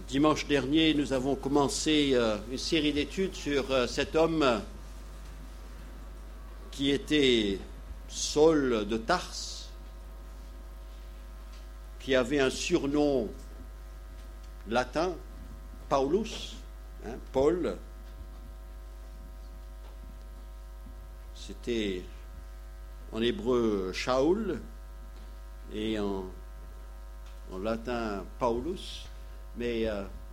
Dimanche dernier, nous avons commencé une série d'études sur cet homme qui était Saul de Tarse, qui avait un surnom latin, Paulus, Paul. C'était en hébreu Shaul et en latin Paulus. Mais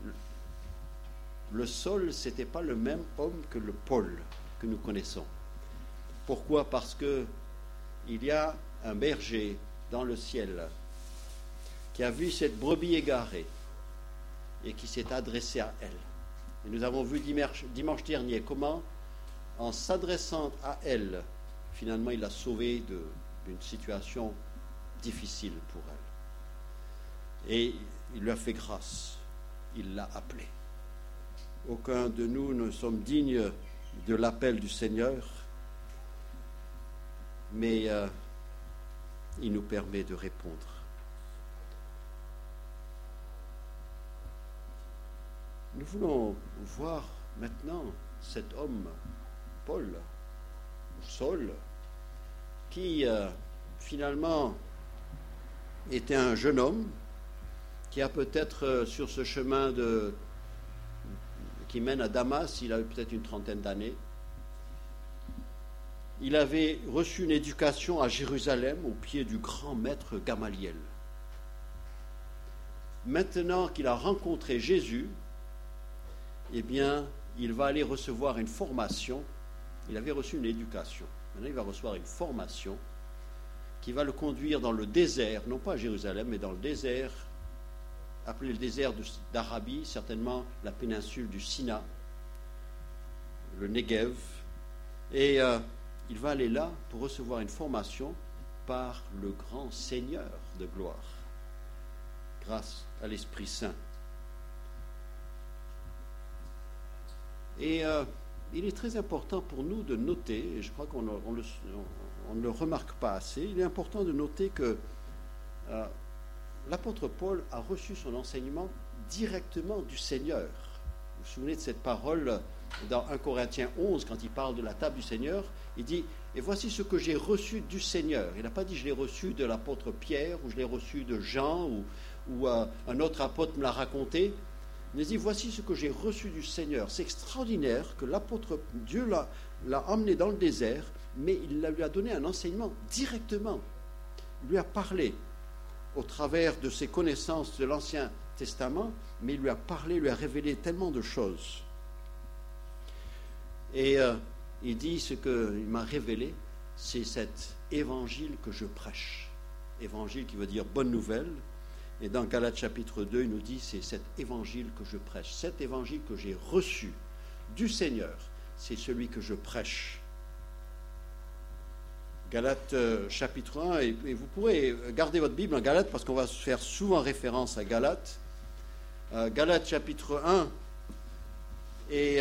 le Saul, ce n'était pas le même homme que le Paul que nous connaissons. Pourquoi? Parce que il y a un berger dans le ciel qui a vu cette brebis égarée et qui s'est adressé à elle. Et nous avons vu dimanche dernier comment, en s'adressant à elle, finalement, il l'a sauvée d'une situation difficile pour elle. Et il lui a fait grâce, il l'a appelé. Aucun de nous ne sommes dignes de l'appel du Seigneur, mais il nous permet de répondre. Nous voulons voir maintenant cet homme, Paul, ou Saul, qui finalement était un jeune homme, qui a peut-être sur ce chemin qui mène à Damas, il a eu peut-être une trentaine d'années. Il avait reçu une éducation à Jérusalem au pied du grand maître Gamaliel. Maintenant qu'il a rencontré Jésus, eh bien, il va aller recevoir une formation. Il avait reçu une éducation. Maintenant, il va recevoir une formation qui va le conduire dans le désert, non pas à Jérusalem, mais dans le désert, appelé le désert d'Arabie, certainement la péninsule du Sina, le Negev. Et il va aller là pour recevoir une formation par le grand Seigneur de gloire, grâce à l'Esprit Saint. Et il est très important pour nous de noter, et je crois qu'on ne le remarque pas assez, il est important de noter que l'apôtre Paul a reçu son enseignement directement du Seigneur. Vous vous souvenez de cette parole dans 1 Corinthiens 11, quand il parle de la table du Seigneur, il dit « Et voici ce que j'ai reçu du Seigneur ». Il n'a pas dit « je l'ai reçu de l'apôtre Pierre » ou « je l'ai reçu de Jean » ou un autre apôtre me l'a raconté. Il dit « voici ce que j'ai reçu du Seigneur ». C'est extraordinaire que l'apôtre, Dieu l'a emmené dans le désert, mais il lui a donné un enseignement directement. Il lui a parlé au travers de ses connaissances de l'Ancien Testament, mais il lui a parlé, lui a révélé tellement de choses. Et il dit, ce qu'il m'a révélé, c'est cet évangile que je prêche. Évangile qui veut dire bonne nouvelle. Et dans Galates chapitre 2, il nous dit, c'est cet évangile que je prêche. Cet évangile que j'ai reçu du Seigneur, c'est celui que je prêche. Galates chapitre 1, et vous pourrez garder votre Bible en Galates parce qu'on va faire souvent référence à Galates. Galates chapitre 1, et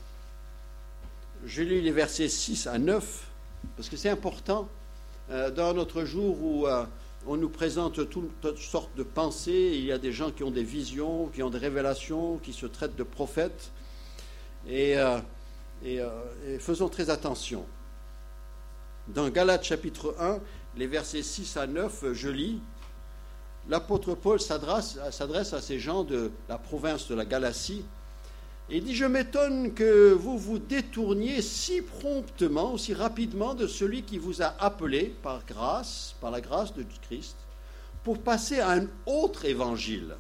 je lis les versets 6 à 9, parce que c'est important dans notre jour où on nous présente toutes sortes de pensées. Il y a des gens qui ont des visions, qui ont des révélations, qui se traitent de prophètes, et faisons très attention. Dans Galates chapitre 1, les versets 6 à 9, je lis, l'apôtre Paul s'adresse à ces gens de la province de la Galatie, et il dit « Je m'étonne que vous vous détourniez si promptement, aussi rapidement de celui qui vous a appelé par la grâce de Christ, pour passer à un autre évangile.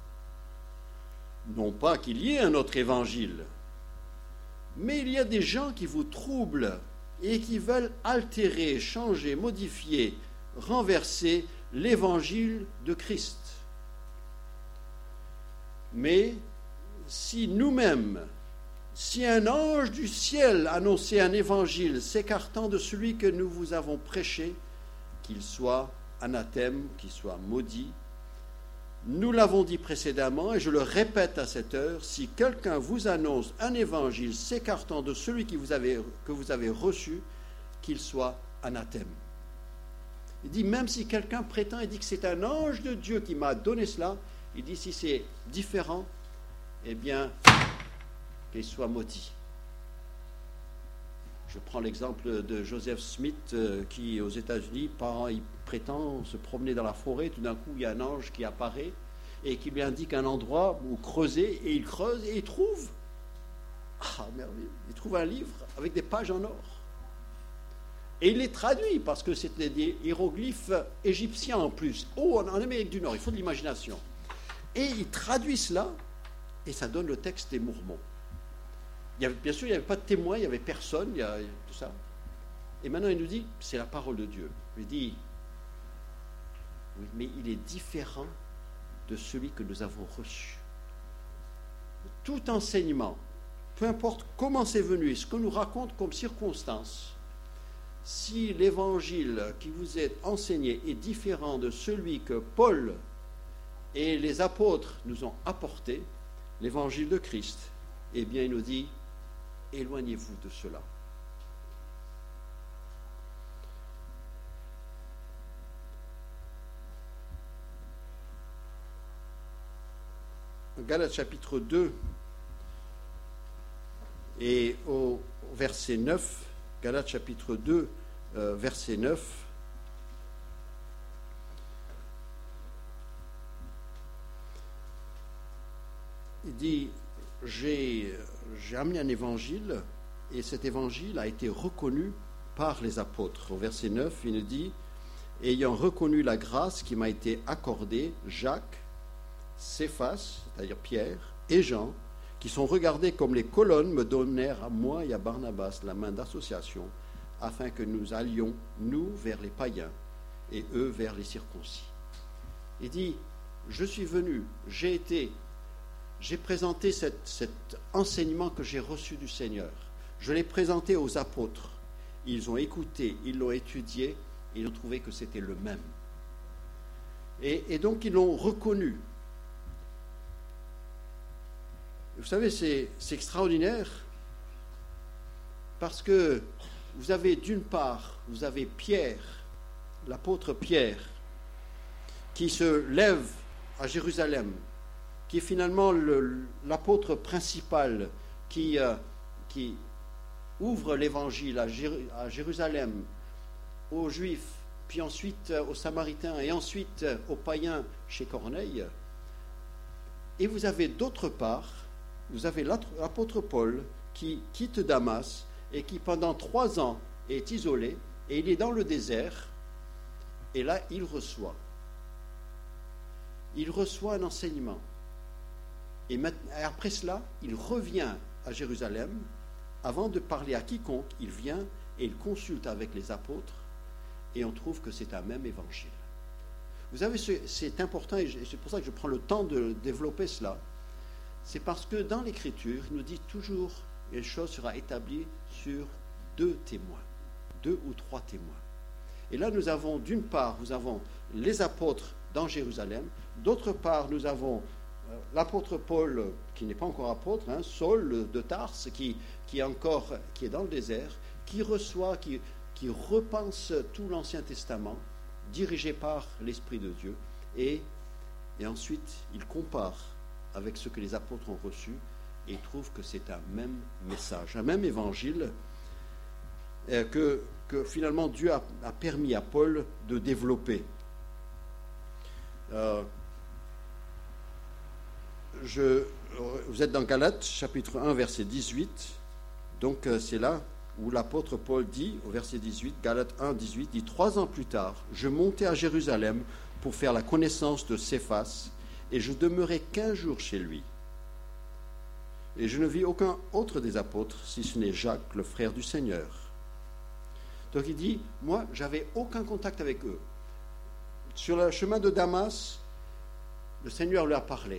Non pas qu'il y ait un autre évangile, mais il y a des gens qui vous troublent et qui veulent altérer, changer, modifier, renverser l'évangile de Christ. Mais si nous-mêmes, si un ange du ciel annonçait un évangile s'écartant de celui que nous vous avons prêché, qu'il soit anathème, qu'il soit maudit, nous l'avons dit précédemment, et je le répète à cette heure, si quelqu'un vous annonce un évangile s'écartant de celui que vous avez reçu, qu'il soit anathème. Il dit, même si quelqu'un prétend et dit que c'est un ange de Dieu qui m'a donné cela, il dit, si c'est différent, eh bien, qu'il soit maudit. Je prends l'exemple de Joseph Smith qui, aux États-Unis, il prétend se promener dans la forêt. Tout d'un coup, il y a un ange qui apparaît et qui lui indique un endroit où creuser. Et il creuse et il trouve, merveilleux, il trouve un livre avec des pages en or. Et il les traduit parce que c'était des hiéroglyphes égyptiens en plus. En Amérique du Nord, il faut de l'imagination. Et il traduit cela et ça donne le texte des Mormons. Bien sûr, il n'y avait pas de témoin, il n'y avait personne, il y a tout ça. Et maintenant, il nous dit, c'est la parole de Dieu. Il dit, oui, mais il est différent de celui que nous avons reçu. Tout enseignement, peu importe comment c'est venu et ce que nous raconte comme circonstance, si l'évangile qui vous est enseigné est différent de celui que Paul et les apôtres nous ont apporté, l'évangile de Christ, eh bien, il nous dit, éloignez-vous de cela. Galates chapitre 2 et au verset 9, Galates chapitre 2, verset 9, il dit, j'ai amené un évangile et cet évangile a été reconnu par les apôtres. Au verset 9, il nous dit, ayant reconnu la grâce qui m'a été accordée, Jacques, Céphas, c'est-à-dire Pierre, et Jean, qui sont regardés comme les colonnes, me donnèrent à moi et à Barnabas la main d'association, afin que nous allions, nous, vers les païens, et eux vers les circoncis. Il dit, je suis venu, j'ai présenté cet enseignement que j'ai reçu du Seigneur. Je l'ai présenté aux apôtres. Ils ont écouté, ils l'ont étudié, et ils ont trouvé que c'était le même. Et donc ils l'ont reconnu. Vous savez, c'est extraordinaire parce que vous avez d'une part, vous avez Pierre, l'apôtre Pierre, qui se lève à Jérusalem, qui est finalement l'apôtre principal qui ouvre l'évangile à Jérusalem, aux Juifs, puis ensuite aux Samaritains et ensuite aux païens chez Corneille. Et vous avez d'autre part, vous avez l'apôtre Paul qui quitte Damas et qui pendant 3 ans est isolé et il est dans le désert et là il reçoit un enseignement. Et après cela, il revient à Jérusalem. Avant de parler à quiconque, il vient et il consulte avec les apôtres et on trouve que c'est un même évangile. Vous savez, c'est important et c'est pour ça que je prends le temps de développer cela. C'est parce que dans l'Écriture, il nous dit toujours que les choses seront établies sur 2 témoins, 2 ou 3 témoins. Et là, nous avons d'une part, nous avons les apôtres dans Jérusalem, d'autre part, nous avons l'apôtre Paul, qui n'est pas encore apôtre, Saul de Tarse, qui est dans le désert, qui reçoit, qui repense tout l'Ancien Testament, dirigé par l'Esprit de Dieu, et ensuite il compare avec ce que les apôtres ont reçu, et il trouve que c'est un même message, un même évangile que finalement Dieu a permis à Paul de développer. Vous êtes dans Galates, chapitre 1, verset 18. Donc c'est là où l'apôtre Paul dit, au verset 18, Galates 1, 18, dit « 3 ans plus tard, je montai à Jérusalem pour faire la connaissance de Céphas, et je demeurai 15 jours chez lui. Et je ne vis aucun autre des apôtres, si ce n'est Jacques, le frère du Seigneur. » Donc il dit, moi, j'avais aucun contact avec eux. Sur le chemin de Damas, le Seigneur lui a parlé.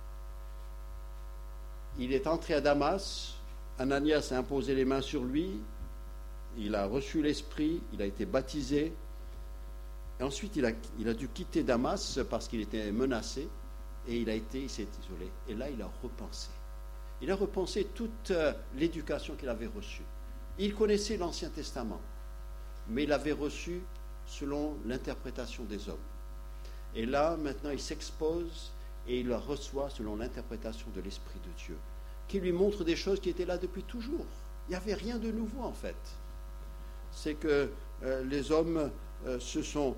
Il est entré à Damas, Ananias a imposé les mains sur lui, il a reçu l'Esprit, il a été baptisé, et ensuite il a dû quitter Damas parce qu'il était menacé, et il s'est isolé. Et là, il a repensé. Il a repensé toute l'éducation qu'il avait reçue. Il connaissait l'Ancien Testament, mais il avait reçu selon l'interprétation des hommes. Et là, maintenant, il s'expose et il la reçoit selon l'interprétation de l'Esprit de Dieu, qui lui montre des choses qui étaient là depuis toujours. Il n'y avait rien de nouveau en fait. C'est que les hommes se sont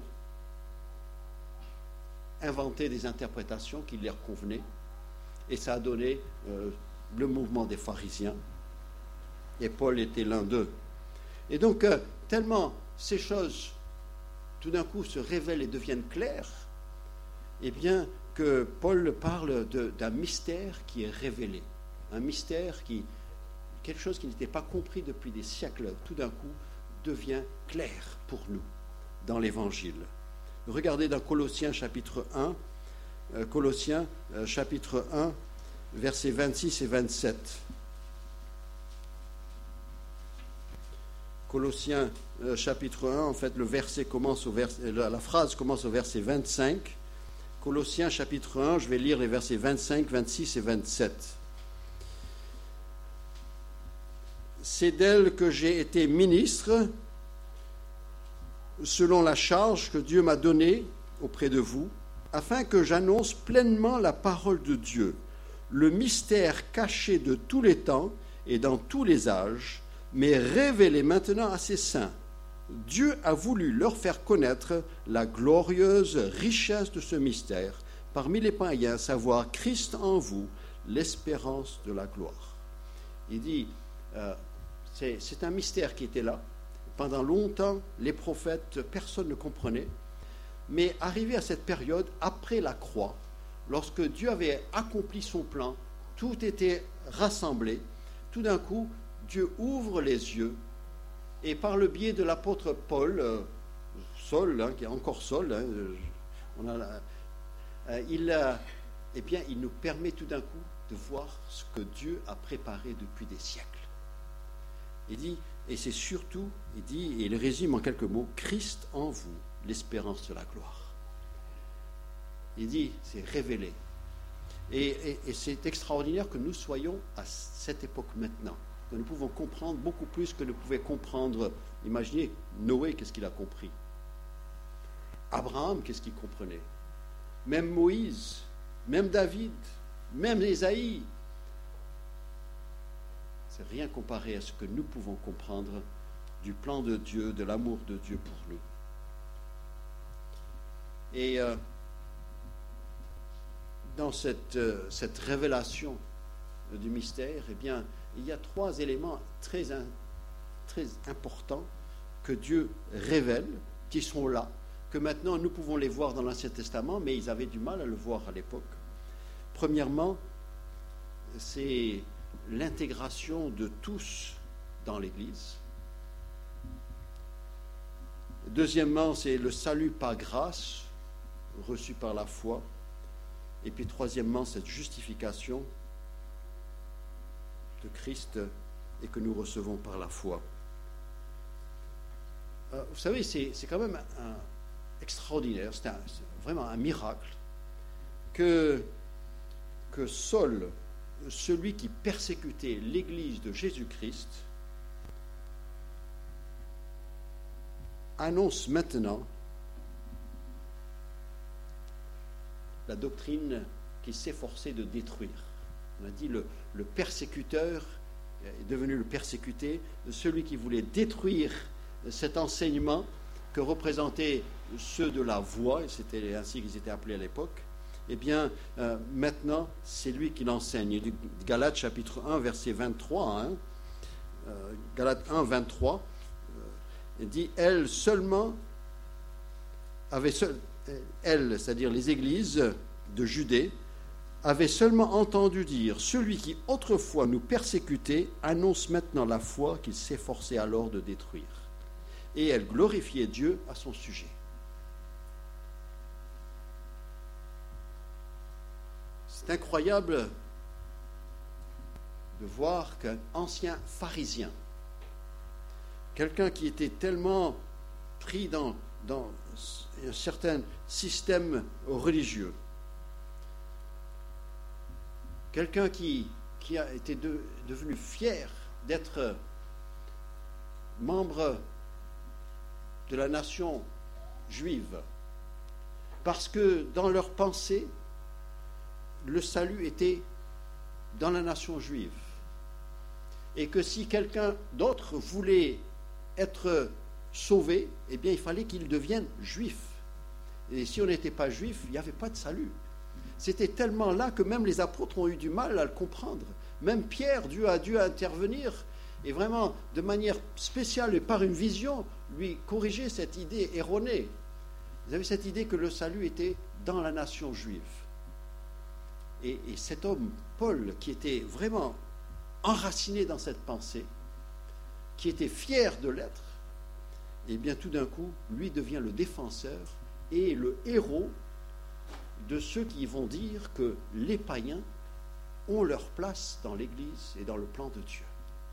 inventés des interprétations qui leur convenaient, et ça a donné le mouvement des pharisiens, et Paul était l'un d'eux. Et donc, tellement ces choses, tout d'un coup, se révèlent et deviennent claires, eh bien, que Paul parle d'un mystère qui est révélé, un mystère quelque chose qui n'était pas compris depuis des siècles, tout d'un coup, devient clair pour nous dans l'Évangile. Regardez dans Colossiens chapitre 1, Colossiens chapitre 1, versets 26 et 27. Colossiens chapitre 1, en fait, la phrase commence au verset 25. Colossiens chapitre 1, je vais lire les versets 25, 26 et 27. C'est d'elle que j'ai été ministre, selon la charge que Dieu m'a donnée auprès de vous, afin que j'annonce pleinement la parole de Dieu, le mystère caché de tous les temps et dans tous les âges, mais révélé maintenant à ses saints. Dieu a voulu leur faire connaître la glorieuse richesse de ce mystère, parmi les païens, savoir Christ en vous, l'espérance de la gloire. Il dit, c'est un mystère qui était là. Pendant longtemps, les prophètes, personne ne comprenait. Mais arrivé à cette période, après la croix, lorsque Dieu avait accompli son plan, tout était rassemblé, tout d'un coup, Dieu ouvre les yeux, et par le biais de l'apôtre Paul, Saul, qui est encore Saul, il nous permet tout d'un coup de voir ce que Dieu a préparé depuis des siècles. Il dit, et c'est surtout, et il résume en quelques mots, Christ en vous, l'espérance de la gloire. Il dit, c'est révélé. Et c'est extraordinaire que nous soyons à cette époque maintenant, que nous pouvons comprendre beaucoup plus que nous pouvions comprendre. Imaginez, Noé, qu'est-ce qu'il a compris? Abraham, qu'est-ce qu'il comprenait? Même Moïse, même David, même Ésaïe. C'est rien comparé à ce que nous pouvons comprendre du plan de Dieu, de l'amour de Dieu pour nous. Et dans cette révélation du mystère, eh bien, il y a trois éléments très importants que Dieu révèle, qui sont là, que maintenant nous pouvons les voir dans l'Ancien Testament, mais ils avaient du mal à le voir à l'époque. Premièrement, c'est l'intégration de tous dans l'Église. Deuxièmement, c'est le salut par grâce, reçu par la foi. Et puis troisièmement, cette justification de Christ et que nous recevons par la foi. Vous savez, c'est quand même extraordinaire, c'est vraiment un miracle que Saul, celui qui persécutait l'Église de Jésus-Christ, annonce maintenant la doctrine qu'il s'efforçait de détruire. On a dit le persécuteur est devenu le persécuté, celui qui voulait détruire cet enseignement que représentaient ceux de la voie, et c'était ainsi qu'ils étaient appelés à l'époque. Eh bien, maintenant, c'est lui qui l'enseigne. Galates chapitre 1, verset 23, Galates 1, 23, il dit, elle seulement avait elle, c'est-à-dire les églises de Judée, avaient seulement entendu dire, celui qui autrefois nous persécutait annonce maintenant la foi qu'il s'efforçait alors de détruire. Et elle glorifiait Dieu à son sujet. C'est incroyable de voir qu'un ancien pharisien, quelqu'un qui était tellement pris dans un certain système religieux, quelqu'un qui a été devenu fier d'être membre de la nation juive, parce que dans leur pensée, le salut était dans la nation juive. Et que si quelqu'un d'autre voulait être sauvé, eh bien il fallait qu'il devienne juif. Et si on n'était pas juif, il n'y avait pas de salut. C'était tellement là que même les apôtres ont eu du mal à le comprendre. Même Pierre, Dieu a dû intervenir et vraiment de manière spéciale et par une vision, lui corriger cette idée erronée. Vous avez cette idée que le salut était dans la nation juive. Et cet homme, Paul, qui était vraiment enraciné dans cette pensée, qui était fier de l'être, et bien tout d'un coup, lui devient le défenseur et le héros de ceux qui vont dire que les païens ont leur place dans l'Église et dans le plan de Dieu.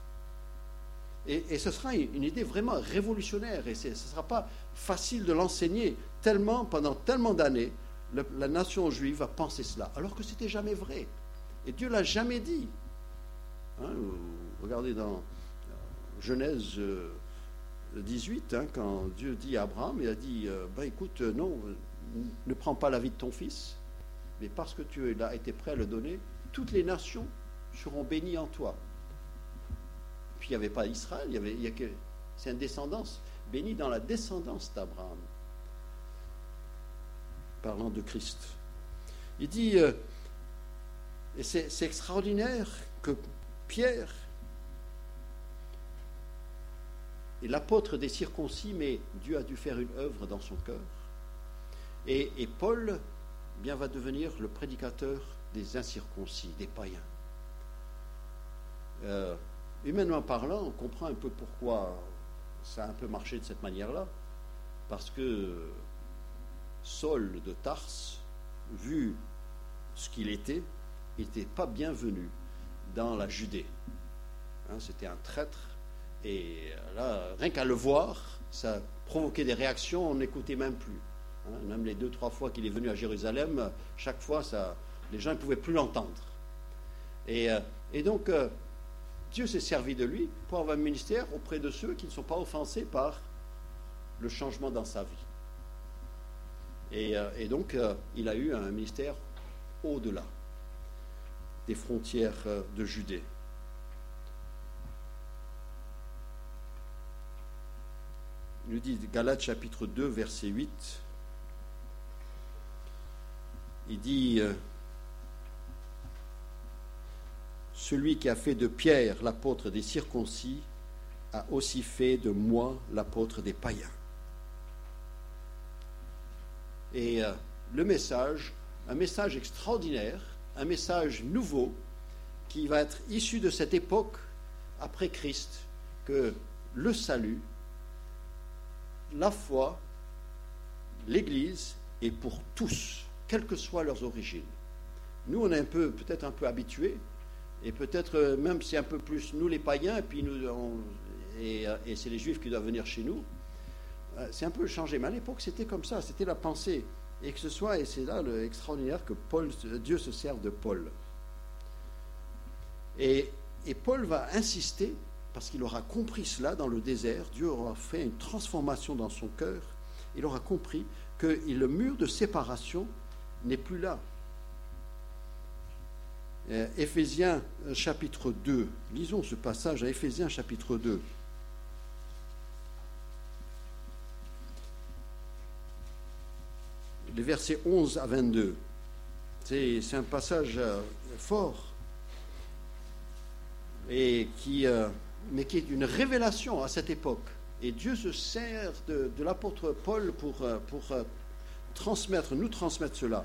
Et ce sera une idée vraiment révolutionnaire, et ce ne sera pas facile de l'enseigner pendant tellement d'années, la nation juive a pensé cela, alors que ce n'était jamais vrai. Et Dieu ne l'a jamais dit. Regardez dans Genèse 18, quand Dieu dit à Abraham, il a dit, écoute, non, ne prends pas la vie de ton fils, mais parce que tu as été prêt à le donner, toutes les nations seront bénies en toi. Puis il n'y avait pas Israël, c'est une descendance, bénie dans la descendance d'Abraham. Parlant de Christ. Il dit, et c'est extraordinaire que Pierre est l'apôtre des circoncis, mais Dieu a dû faire une œuvre dans son cœur. Et Paul va devenir le prédicateur des incirconcis, des païens. Humainement parlant, on comprend un peu pourquoi ça a un peu marché de cette manière-là, parce que Saul de Tarse, vu ce qu'il était pas bienvenu dans la Judée. C'était un traître, et là, rien qu'à le voir, ça provoquait des réactions, on n'écoutait même plus. Même les 2-3 fois qu'il est venu à Jérusalem, chaque fois, les gens ne pouvaient plus l'entendre. Et donc, Dieu s'est servi de lui pour avoir un ministère auprès de ceux qui ne sont pas offensés par le changement dans sa vie. Et donc, il a eu un ministère au-delà des frontières de Judée. Il nous dit, Galates chapitre 2, verset 8, il dit, celui qui a fait de Pierre l'apôtre des circoncis a aussi fait de moi l'apôtre des païens. Et le message, un message extraordinaire, un message nouveau qui va être issu de cette époque après Christ, que le salut, la foi, l'Église est pour tous, quelles que soient leurs origines. Nous, on est peut-être un peu habitués, et peut-être même c'est un peu plus nous les païens, et puis et c'est les Juifs qui doivent venir chez nous. C'est un peu changé, mais à l'époque c'était comme ça, c'était la pensée. Et c'est là l'extraordinaire que Dieu se sert de Paul. Et Paul va insister, parce qu'il aura compris cela dans le désert, Dieu aura fait une transformation dans son cœur, il aura compris que le mur de séparation n'est plus là. Éphésiens chapitre 2, lisons ce passage à Éphésiens chapitre 2. Les versets 11 à 22. C'est un passage fort, et mais qui est une révélation à cette époque. Et Dieu se sert de l'apôtre Paul pour nous transmettre cela.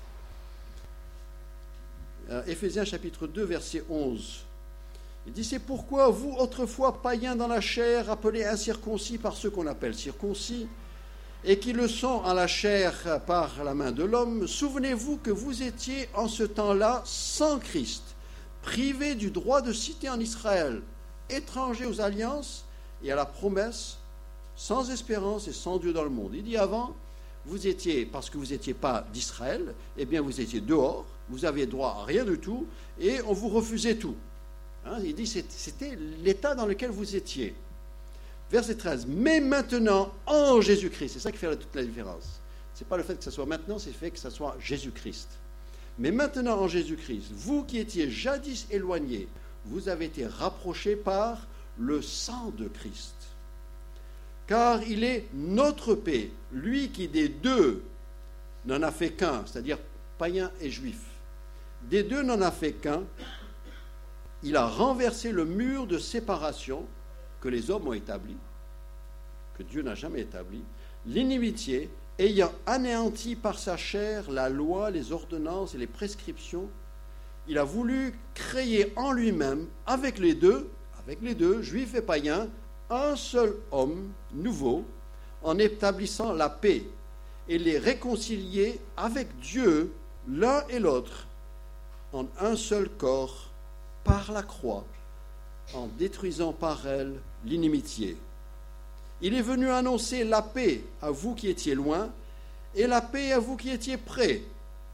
Éphésiens chapitre 2, verset 11. Il dit, c'est pourquoi vous, autrefois païens dans la chair, appelés incirconcis par ceux qu'on appelle circoncis, et qui le sont en la chair par la main de l'homme, souvenez-vous que vous étiez en ce temps-là sans Christ, privés du droit de cité en Israël, étrangers aux alliances et à la promesse, sans espérance et sans Dieu dans le monde. Il dit avant, vous étiez, parce que vous n'étiez pas d'Israël, eh bien vous étiez dehors, vous aviez droit à rien du tout, et on vous refusait tout. Il dit, c'était l'état dans lequel vous étiez. Verset 13, mais maintenant en Jésus-Christ, c'est ça qui fait toute la différence. Ce n'est pas le fait que ce soit maintenant, c'est le fait que ce soit Jésus-Christ. Mais maintenant en Jésus-Christ, vous qui étiez jadis éloignés, vous avez été rapprochés par le sang de Christ. Car il est notre paix, lui qui des deux n'en a fait qu'un, c'est-à-dire païen et juif. Des deux n'en a fait qu'un. Il a renversé le mur de séparation que les hommes ont établi, que Dieu n'a jamais établi, l'inimitié, ayant anéanti par sa chair la loi, les ordonnances et les prescriptions. Il a voulu créer en lui-même, avec les deux, juifs et païens, un seul homme nouveau, en établissant la paix et les réconcilier avec Dieu, l'un et l'autre, en un seul corps, par la croix, en détruisant par elle l'inimitié. Il est venu annoncer la paix à vous qui étiez loin et la paix à vous qui étiez près.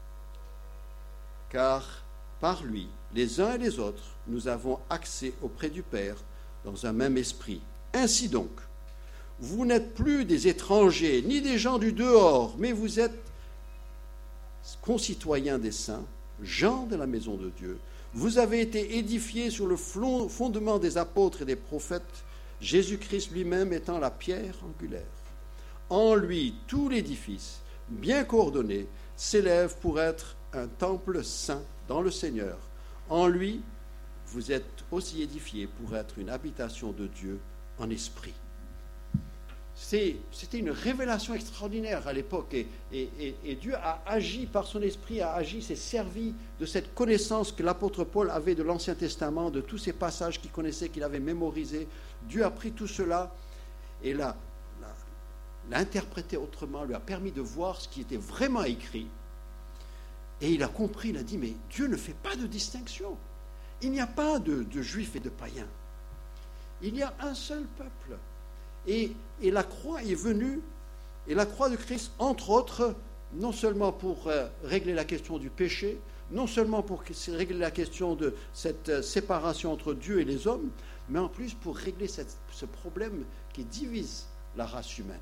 Car par lui, les uns et les autres, nous avons accès auprès du Père dans un même esprit. Ainsi donc, vous n'êtes plus des étrangers ni des gens du dehors, mais vous êtes concitoyens des saints, gens de la maison de Dieu. Vous avez été édifiés sur le fondement des apôtres et des prophètes, Jésus-Christ lui-même étant la pierre angulaire. En lui, tout l'édifice, bien coordonné, s'élève pour être un temple saint dans le Seigneur. En lui, vous êtes aussi édifiés pour être une habitation de Dieu en esprit. C'était une révélation extraordinaire à l'époque et Dieu a agi par son esprit, s'est servi de cette connaissance que l'apôtre Paul avait de l'Ancien Testament, de tous ces passages qu'il connaissait, qu'il avait mémorisés. Dieu a pris tout cela et l'a interprété autrement, lui a permis de voir ce qui était vraiment écrit. Et il a compris, il a dit, mais Dieu ne fait pas de distinction. Il n'y a pas de juifs et de païens. Il y a un seul peuple. Et la croix est venue, et la croix de Christ, entre autres, non seulement pour régler la question du péché, non seulement pour régler la question de cette séparation entre Dieu et les hommes, mais en plus pour régler ce problème qui divise la race humaine.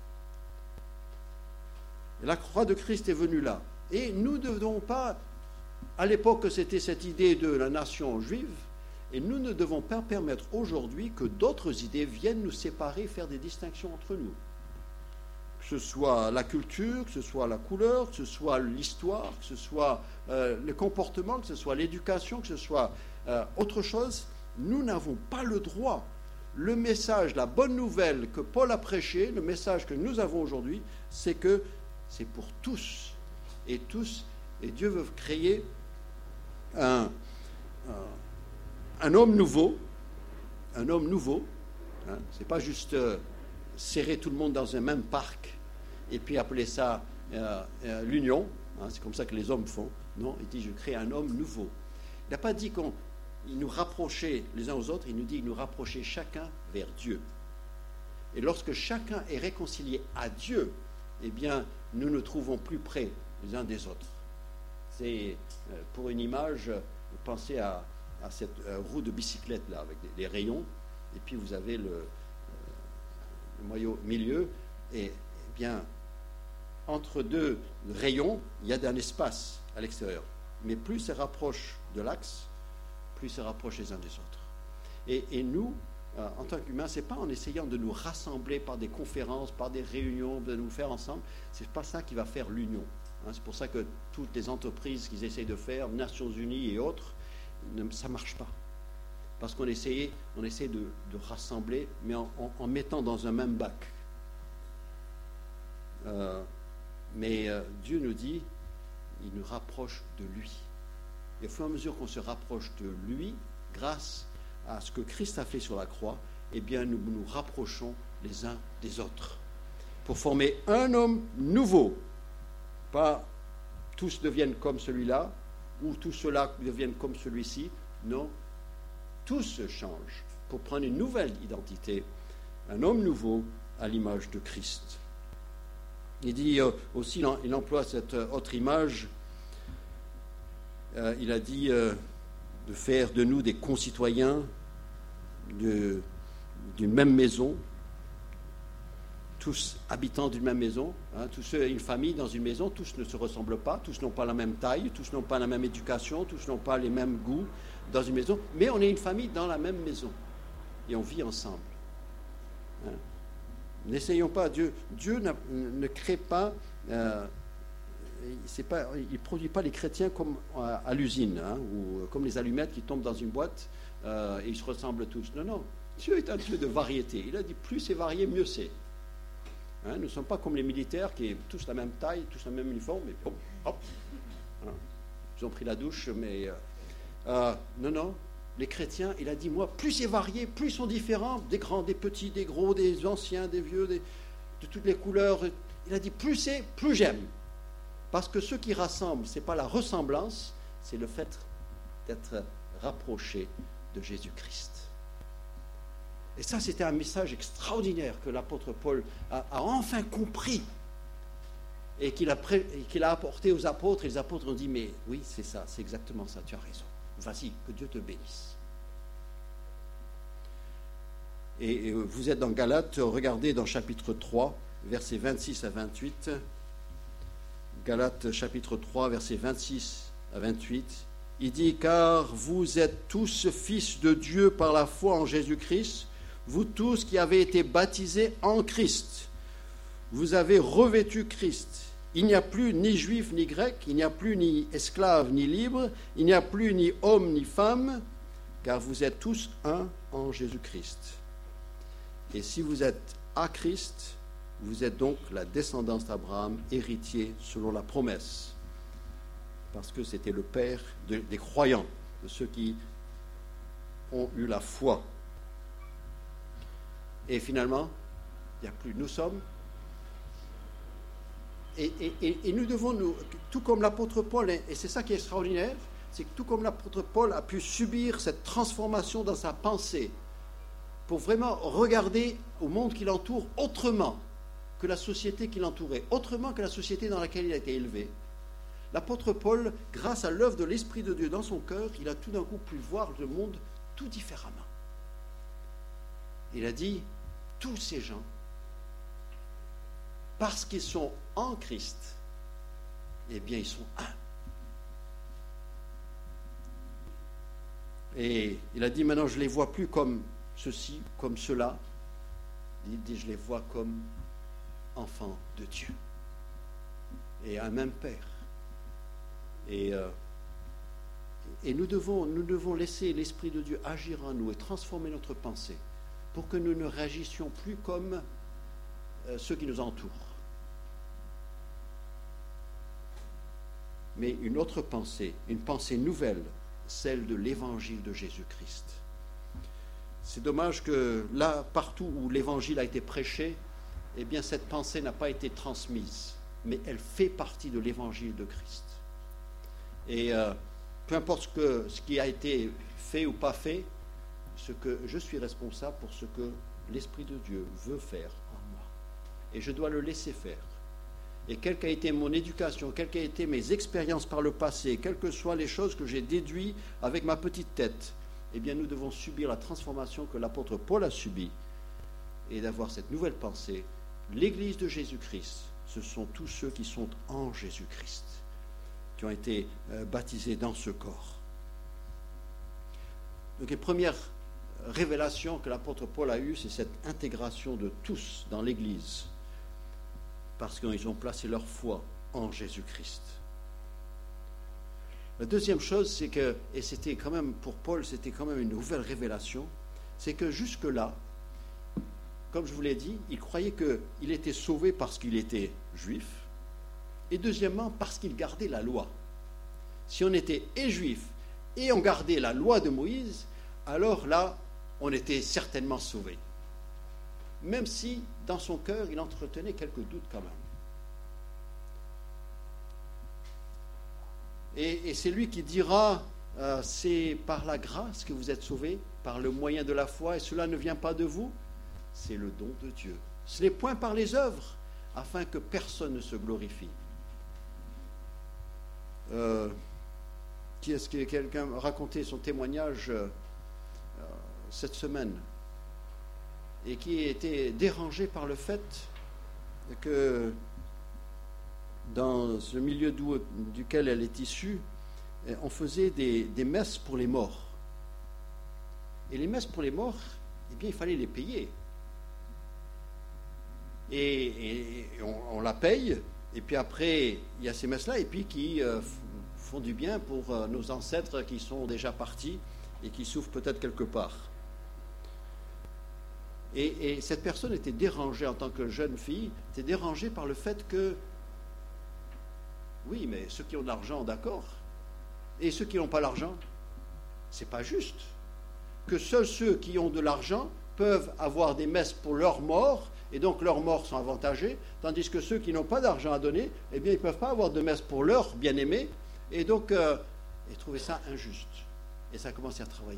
Et la croix de Christ est venue là. Et nous ne devons pas, à l'époque c'était cette idée de la nation juive, et nous ne devons pas permettre aujourd'hui que d'autres idées viennent nous séparer, faire des distinctions entre nous. Que ce soit la culture, que ce soit la couleur, que ce soit l'histoire, que ce soit le comportement, que ce soit l'éducation, que ce soit autre chose, nous n'avons pas le droit. Le message, la bonne nouvelle que Paul a prêché, le message que nous avons aujourd'hui, c'est que c'est pour tous. Et Dieu veut créer un homme nouveau, hein, c'est pas juste serrer tout le monde dans un même parc et puis appeler ça l'union, hein, c'est comme ça que les hommes font. Non, il dit je crée un homme nouveau. Il n'a pas dit qu'il nous rapprochait les uns aux autres, il nous dit qu'il nous rapprochait chacun vers Dieu. Et lorsque chacun est réconcilié à Dieu, eh bien nous nous trouvons plus près les uns des autres. C'est pour une image, pensez à cette roue de bicyclette là avec les rayons, et puis vous avez le milieu, et bien entre deux rayons, il y a un espace à l'extérieur. Mais plus ça rapproche de l'axe, plus ça rapproche les uns des autres. Et nous, en tant qu'humains, c'est pas en essayant de nous rassembler par des conférences, par des réunions, de nous faire ensemble, c'est pas ça qui va faire l'union. Hein, c'est pour ça que toutes les entreprises qu'ils essayent de faire, Nations Unies et autres, ça ne marche pas. Parce qu'on essaie de rassembler, mais en mettant dans un même bac. Mais Dieu nous dit, il nous rapproche de lui. Et au fur et à mesure qu'on se rapproche de lui, grâce à ce que Christ a fait sur la croix, eh bien nous nous rapprochons les uns des autres. Pour former un homme nouveau. Pas tous deviennent comme celui-là, ou tous ceux-là deviennent comme celui-ci. Non, tous se changent pour prendre une nouvelle identité, un homme nouveau à l'image de Christ. Il dit aussi, il emploie cette autre image, il a dit de faire de nous des concitoyens d'une même maison, tous habitants d'une même maison, une famille dans une maison, tous ne se ressemblent pas, tous n'ont pas la même taille, tous n'ont pas la même éducation, tous n'ont pas les mêmes goûts dans une maison, mais on est une famille dans la même maison et on vit ensemble. N'essayons pas, Dieu ne crée pas, il ne produit pas les chrétiens comme à l'usine, ou comme les allumettes qui tombent dans une boîte et ils se ressemblent tous. Non, Dieu est un Dieu de variété. Il a dit plus c'est varié, mieux c'est. Nous ne sommes pas comme les militaires qui ont tous la même taille, tous le même uniforme, et hop, voilà. Ils ont pris la douche, mais non. Les chrétiens, il a dit, moi, plus c'est varié, plus ils sont différents, des grands, des petits, des gros, des anciens, des vieux, de toutes les couleurs. Il a dit, plus c'est, plus j'aime. Parce que ce qui rassemble, ce n'est pas la ressemblance, c'est le fait d'être rapproché de Jésus-Christ. Et ça, c'était un message extraordinaire que l'apôtre Paul a enfin compris et qu'il a apporté aux apôtres. Et les apôtres ont dit, mais oui, c'est ça, c'est exactement ça, tu as raison. Vas-y, que Dieu te bénisse. Et vous êtes dans Galates, regardez dans chapitre 3, versets 26 à 28. Galates chapitre 3, versets 26 à 28. Il dit, car vous êtes tous fils de Dieu par la foi en Jésus-Christ, vous tous qui avez été baptisés en Christ. Vous avez revêtu Christ. Il n'y a plus ni juif ni grec, il n'y a plus ni esclave ni libre, il n'y a plus ni homme ni femme, car vous êtes tous un en Jésus-Christ. Et si vous êtes à Christ, vous êtes donc la descendance d'Abraham, héritier selon la promesse. Parce que c'était le père des croyants, de ceux qui ont eu la foi. Et finalement, il n'y a plus. Nous sommes. Et nous devons, tout comme l'apôtre Paul, et c'est ça qui est extraordinaire, c'est que tout comme l'apôtre Paul a pu subir cette transformation dans sa pensée, pour vraiment regarder au monde qui l'entoure autrement que la société qui l'entourait, autrement que la société dans laquelle il a été élevé. L'apôtre Paul, grâce à l'œuvre de l'Esprit de Dieu dans son cœur, il a tout d'un coup pu voir le monde tout différemment. Il a dit, tous ces gens, parce qu'ils sont en Christ, eh bien, ils sont un. Et il a dit, maintenant, je ne les vois plus comme ceci, comme cela. Il dit, je les vois comme enfants de Dieu. Et un même Père. Et nous devons laisser l'Esprit de Dieu agir en nous et transformer notre pensée pour que nous ne réagissions plus comme ceux qui nous entourent. Mais une autre pensée, une pensée nouvelle, celle de l'évangile de Jésus-Christ. C'est dommage que là, partout où l'évangile a été prêché, eh bien cette pensée n'a pas été transmise, mais elle fait partie de l'évangile de Christ. Et peu importe ce qui a été fait ou pas fait, ce que je suis responsable pour ce que l'Esprit de Dieu veut faire en moi. Et je dois le laisser faire. Et quelle qu'a été mon éducation, quelles qu'aient été mes expériences par le passé, quelles que soient les choses que j'ai déduites avec ma petite tête, eh bien nous devons subir la transformation que l'apôtre Paul a subie et d'avoir cette nouvelle pensée. L'Église de Jésus-Christ, ce sont tous ceux qui sont en Jésus-Christ, qui ont été baptisés dans ce corps. Donc la première révélation que l'apôtre Paul a eue, c'est cette intégration de tous dans l'Église, parce qu'ils ont placé leur foi en Jésus-Christ. La deuxième chose, c'est que, et c'était quand même, pour Paul, c'était quand même une nouvelle révélation, c'est que jusque-là, comme je vous l'ai dit, il croyait qu'il était sauvé parce qu'il était juif, et deuxièmement, parce qu'il gardait la loi. Si on était et juif, et on gardait la loi de Moïse, alors là, on était certainement sauvé. Même si, dans son cœur, il entretenait quelques doutes quand même. Et c'est lui qui dira, c'est par la grâce que vous êtes sauvés, par le moyen de la foi, et cela ne vient pas de vous, c'est le don de Dieu. Ce n'est point par les œuvres, afin que personne ne se glorifie. Est-ce que quelqu'un a raconté son témoignage cette semaine et qui était dérangé par le fait que dans le milieu duquel elle est issue, on faisait des messes pour les morts. Et les messes pour les morts, eh bien, il fallait les payer. Et on la paye, et puis après, il y a ces messes-là, et puis qui font du bien pour nos ancêtres qui sont déjà partis et qui souffrent peut-être quelque part. Et cette personne était dérangée en tant que jeune fille, était dérangée par le fait que, oui, mais ceux qui ont de l'argent, d'accord, et ceux qui n'ont pas l'argent, c'est pas juste. Que seuls ceux qui ont de l'argent peuvent avoir des messes pour leurs morts, et donc leurs morts sont avantagés, tandis que ceux qui n'ont pas d'argent à donner, eh bien, ils ne peuvent pas avoir de messe pour leurs bien-aimés, et donc, ils trouvaient ça injuste. Et ça a commencé à travailler.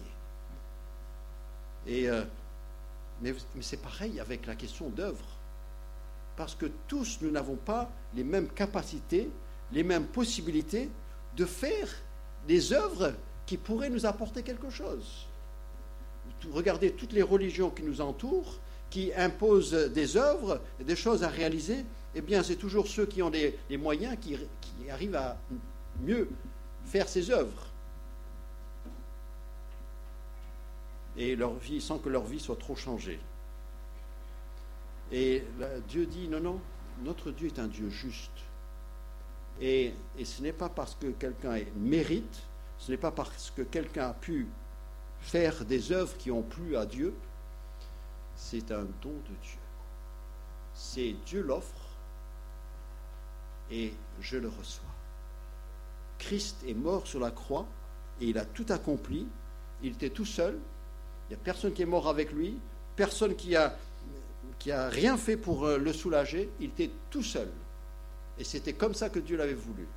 Mais c'est pareil avec la question d'œuvre. Parce que tous, nous n'avons pas les mêmes capacités, les mêmes possibilités de faire des œuvres qui pourraient nous apporter quelque chose. Regardez toutes les religions qui nous entourent, qui imposent des œuvres, des choses à réaliser. Eh bien, c'est toujours ceux qui ont les moyens qui arrivent à mieux faire ces œuvres. Et leur vie, sans que leur vie soit trop changée. Et Dieu dit, non, notre Dieu est un Dieu juste. Et ce n'est pas parce que quelqu'un mérite, ce n'est pas parce que quelqu'un a pu faire des œuvres qui ont plu à Dieu, c'est un don de Dieu. C'est Dieu l'offre et je le reçois. Christ est mort sur la croix et il a tout accompli. Il était tout seul. Il n'y a personne qui est mort avec lui, personne qui a rien fait pour le soulager. Il était tout seul. Et c'était comme ça que Dieu l'avait voulu.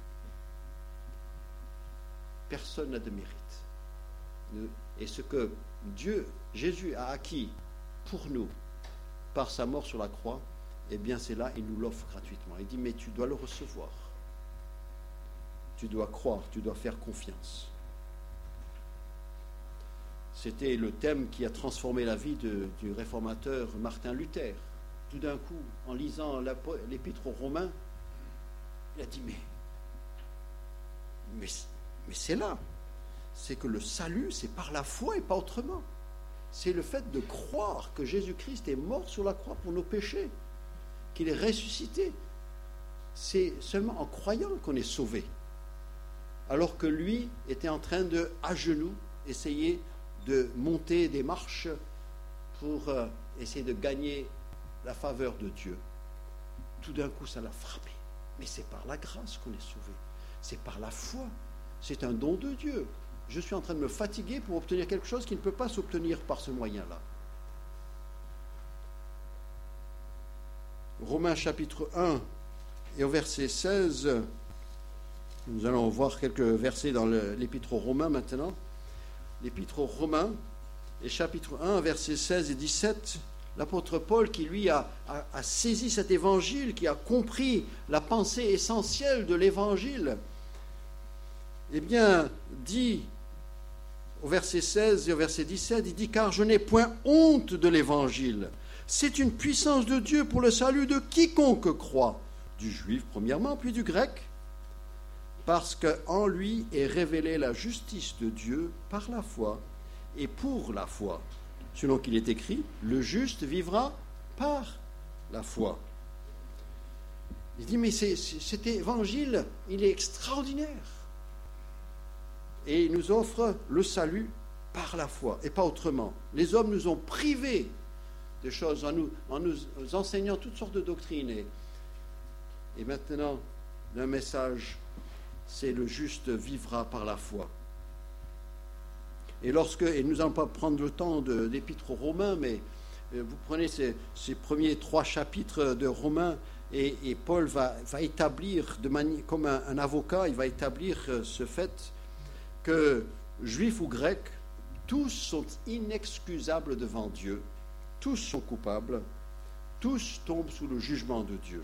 Personne n'a de mérite. Et ce que Jésus a acquis pour nous par sa mort sur la croix, eh bien c'est là, il nous l'offre gratuitement. Il dit, mais tu dois le recevoir. Tu dois croire, tu dois faire confiance. C'était le thème qui a transformé la vie du réformateur Martin Luther. Tout d'un coup, en lisant l'épître aux Romains, il a dit, mais c'est là. C'est que le salut, c'est par la foi et pas autrement. C'est le fait de croire que Jésus-Christ est mort sur la croix pour nos péchés, qu'il est ressuscité. C'est seulement en croyant qu'on est sauvé. Alors que lui était en train de, à genoux, essayer de monter des marches pour essayer de gagner la faveur de Dieu. Tout d'un coup, ça l'a frappé. Mais c'est par la grâce qu'on est sauvé. C'est par la foi. C'est un don de Dieu. Je suis en train de me fatiguer pour obtenir quelque chose qui ne peut pas s'obtenir par ce moyen-là. Romains chapitre 1 et au verset 16, nous allons voir quelques versets dans l'épître aux Romains maintenant. L'épître aux Romains, et chapitre 1, versets 16 et 17, l'apôtre Paul qui lui a saisi cet évangile, qui a compris la pensée essentielle de l'évangile, eh bien, dit au verset 16 et au verset 17, il dit « Car je n'ai point honte de l'évangile. C'est une puissance de Dieu pour le salut de quiconque croit, du juif premièrement, puis du grec, parce qu'en lui est révélée la justice de Dieu par la foi et pour la foi. Selon qu'il est écrit, le juste vivra par la foi. » Il dit, mais cet évangile, il est extraordinaire. Et il nous offre le salut par la foi et pas autrement. Les hommes nous ont privés de choses en nous enseignant toutes sortes de doctrines. Et maintenant, le message, c'est le juste vivra par la foi. Et nous n'allons pas prendre le temps d'épître aux Romains, mais vous prenez ces premiers 3 chapitres de Romains, et Paul va établir, comme un avocat, il va établir ce fait que, juifs ou grecs, tous sont inexcusables devant Dieu, tous sont coupables, tous tombent sous le jugement de Dieu.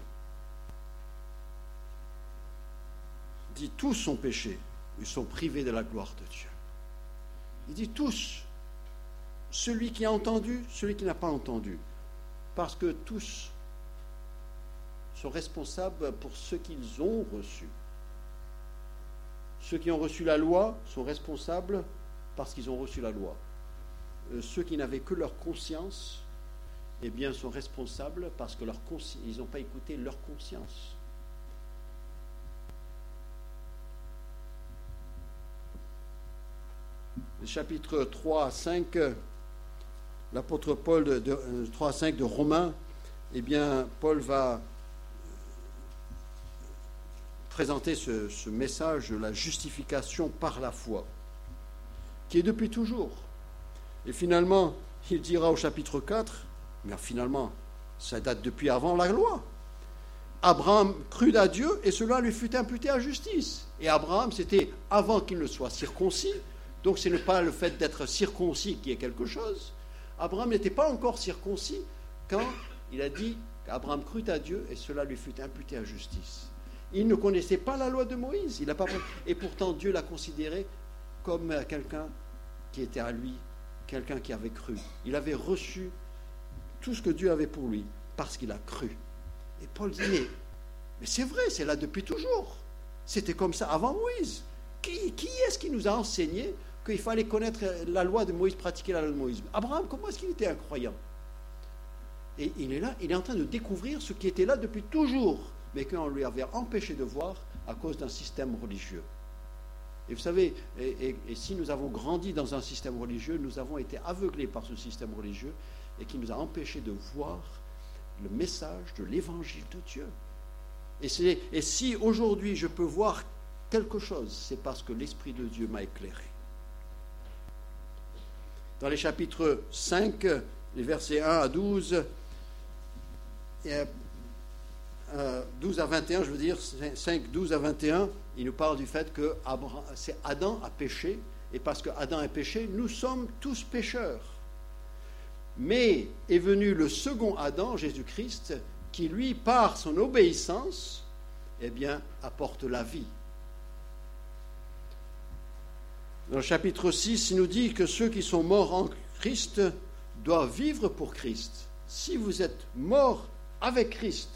Il dit, tous sont péchés, ils sont privés de la gloire de Dieu. Il dit tous, celui qui a entendu, celui qui n'a pas entendu, parce que tous sont responsables pour ce qu'ils ont reçu. Ceux qui ont reçu la loi sont responsables parce qu'ils ont reçu la loi. Ceux qui n'avaient que leur conscience, eh bien, sont responsables parce que ils n'ont pas écouté leur conscience. Les chapitres 3 à 5, l'apôtre Paul, 3 à 5 de Romains, eh bien, Paul va présenter ce message de la justification par la foi, qui est depuis toujours. Et finalement, il dira au chapitre 4, mais finalement, ça date depuis avant la loi. Abraham crut à Dieu et cela lui fut imputé à justice. Et Abraham, c'était avant qu'il ne soit circoncis. Donc ce n'est pas le fait d'être circoncis qui est quelque chose. Abraham n'était pas encore circoncis quand il a dit qu'Abraham crut à Dieu et cela lui fut imputé à justice. Il ne connaissait pas la loi de Moïse. Et pourtant Dieu l'a considéré comme quelqu'un qui était à lui, quelqu'un qui avait cru. Il avait reçu tout ce que Dieu avait pour lui parce qu'il a cru. Et Paul dit, mais c'est vrai, c'est là depuis toujours. C'était comme ça avant Moïse. Qui est-ce qui nous a enseigné qu'il fallait connaître la loi de Moïse, pratiquer la loi de Moïse? Abraham, comment est-ce qu'il était un croyant? Et il est là, il est en train de découvrir ce qui était là depuis toujours, mais qu'on lui avait empêché de voir à cause d'un système religieux. Et vous savez, et si nous avons grandi dans un système religieux, nous avons été aveuglés par ce système religieux et qui nous a empêchés de voir le message de l'évangile de Dieu. Et si aujourd'hui je peux voir quelque chose, c'est parce que l'Esprit de Dieu m'a éclairé. Dans les chapitres 5, les versets 1 à 12, 12 à 21, je veux dire, 5, 12 à 21, il nous parle du fait que Adam a péché, et parce que Adam a péché, nous sommes tous pécheurs. Mais est venu le second Adam, Jésus-Christ, qui lui, par son obéissance, eh bien, apporte la vie. Dans le chapitre 6, il nous dit que ceux qui sont morts en Christ doivent vivre pour Christ. Si vous êtes morts avec Christ,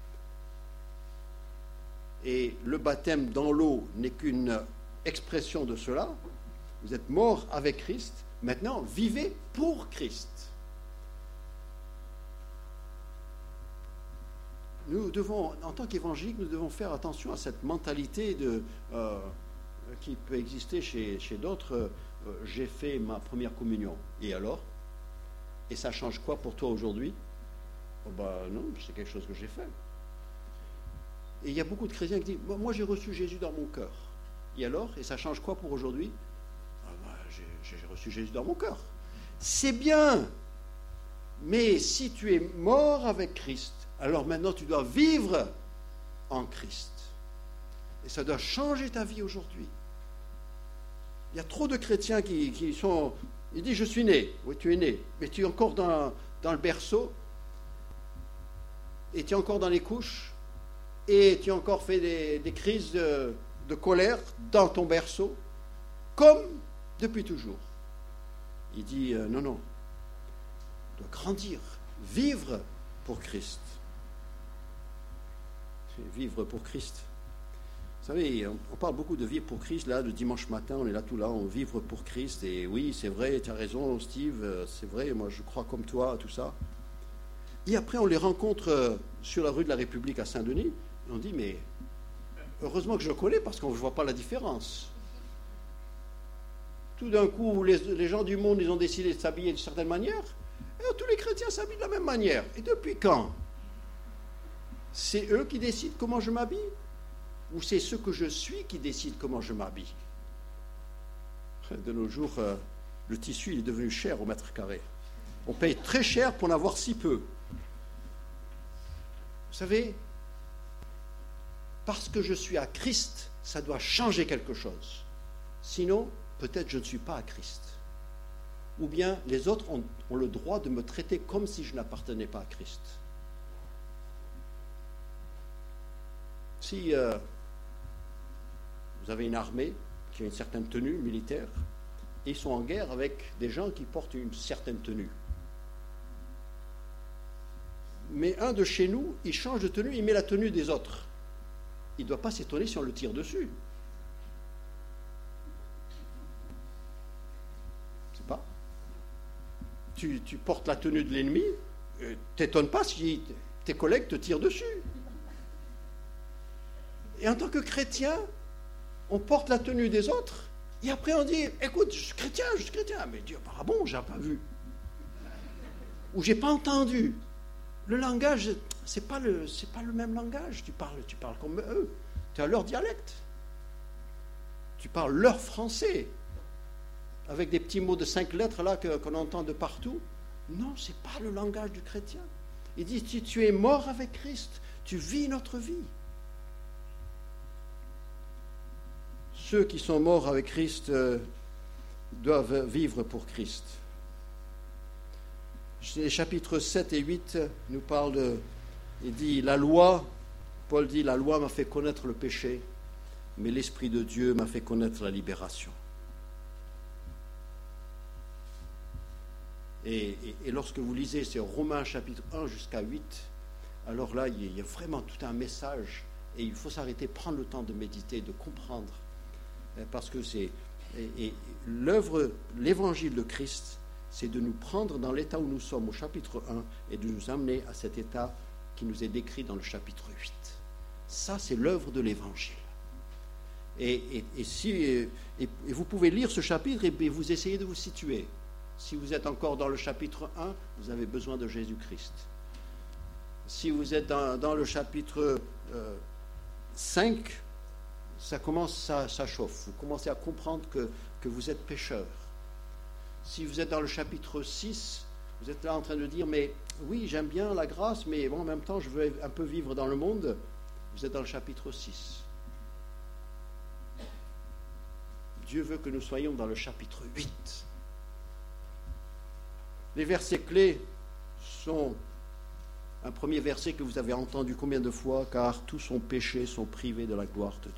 et le baptême dans l'eau n'est qu'une expression de cela, vous êtes morts avec Christ, maintenant vivez pour Christ. Nous devons, en tant qu'évangéliques, nous devons faire attention à cette mentalité qui peut exister chez d'autres. J'ai fait ma première communion. Et alors? Et ça change quoi pour toi aujourd'hui? Non, c'est quelque chose que j'ai fait. Et il y a beaucoup de chrétiens qui disent, moi j'ai reçu Jésus dans mon cœur. Et alors? Et ça change quoi pour aujourd'hui? J'ai reçu Jésus dans mon cœur. C'est bien. Mais si tu es mort avec Christ, alors maintenant tu dois vivre en Christ. Et ça doit changer ta vie aujourd'hui. Il y a trop de chrétiens qui sont... Ils disent, je suis né. Oui, tu es né. Mais tu es encore dans le berceau. Et tu es encore dans les couches. Et tu as encore fait des crises de colère dans ton berceau. Comme depuis toujours. Il dit, non. Tu dois grandir. Vivre pour Christ. Vivre pour Christ. Vous savez, on parle beaucoup de vivre pour Christ, là, le dimanche matin, on est là tout là, on vivre pour Christ, et oui, c'est vrai, tu as raison, Steve, c'est vrai, moi je crois comme toi, tout ça. Et après, on les rencontre sur la rue de la République à Saint-Denis, et on dit, mais heureusement que je le connais, parce qu'on ne voit pas la différence. Tout d'un coup, les gens du monde, ils ont décidé de s'habiller d'une certaine manière, et tous les chrétiens s'habillent de la même manière. Et depuis quand? C'est eux qui décident comment je m'habille? Ou c'est ce que je suis qui décide comment je m'habille? De nos jours, le tissu il est devenu cher au mètre carré. On paye très cher pour en avoir si peu. Vous savez, parce que je suis à Christ, ça doit changer quelque chose. Sinon, peut-être je ne suis pas à Christ. Ou bien les autres ont le droit de me traiter comme si je n'appartenais pas à Christ. Si vous avez une armée qui a une certaine tenue militaire, et ils sont en guerre avec des gens qui portent une certaine tenue. mais un de chez nous, il change de tenue, il met la tenue des autres. Il ne doit pas s'étonner si on le tire dessus. Je sais pas. Tu portes la tenue de l'ennemi, t'étonnes pas si tes collègues te tirent dessus. Et en tant que chrétien, on porte la tenue des autres, et après on dit, écoute, je suis chrétien. Mais Dieu, ah bon, j'ai pas vu. Ou j'ai pas entendu. Le langage, c'est pas le même langage. Tu parles comme eux. Tu as leur dialecte. Tu parles leur français. Avec des petits mots de 5 lettres là qu'on entend de partout. Non, c'est pas le langage du chrétien. Il dit, si tu es mort avec Christ, tu vis notre vie. Ceux qui sont morts avec Christ doivent vivre pour Christ. Les chapitres 7 et 8 nous parlent il dit, Paul dit, la loi m'a fait connaître le péché, mais l'Esprit de Dieu m'a fait connaître la libération. Et lorsque vous lisez ces Romains chapitre 1 jusqu'à 8, alors là, il y a vraiment tout un message, et il faut s'arrêter, prendre le temps de méditer, de comprendre, parce que c'est l'œuvre, l'évangile de Christ, c'est de nous prendre dans l'état où nous sommes au chapitre 1 et de nous amener à cet état qui nous est décrit dans le chapitre 8. Ça, c'est l'œuvre de l'évangile. Et vous pouvez lire ce chapitre et vous essayez de vous situer. Si vous êtes encore dans le chapitre 1, vous avez besoin de Jésus-Christ. Si vous êtes dans le chapitre 5, ça chauffe. Vous commencez à comprendre que vous êtes pécheur. Si vous êtes dans le chapitre 6, vous êtes là en train de dire, mais oui, j'aime bien la grâce, mais bon, en même temps, je veux un peu vivre dans le monde. Vous êtes dans le chapitre 6. Dieu veut que nous soyons dans le chapitre 8. Les versets clés sont un premier verset que vous avez entendu combien de fois, car tous sont péchés, sont privés de la gloire de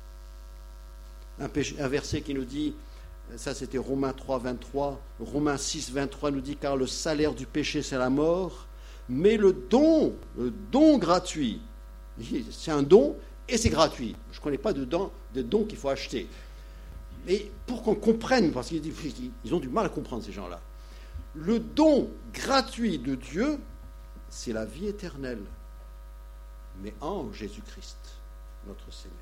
Dieu. Un verset qui nous dit, ça c'était Romains 3, 23, Romains 6, 23 nous dit, car le salaire du péché c'est la mort, mais le don gratuit, c'est un don et c'est gratuit. Je ne connais pas de don qu'il faut acheter. Mais pour qu'on comprenne, parce qu'ils ont du mal à comprendre ces gens-là, le don gratuit de Dieu, c'est la vie éternelle, mais en Jésus-Christ, notre Seigneur.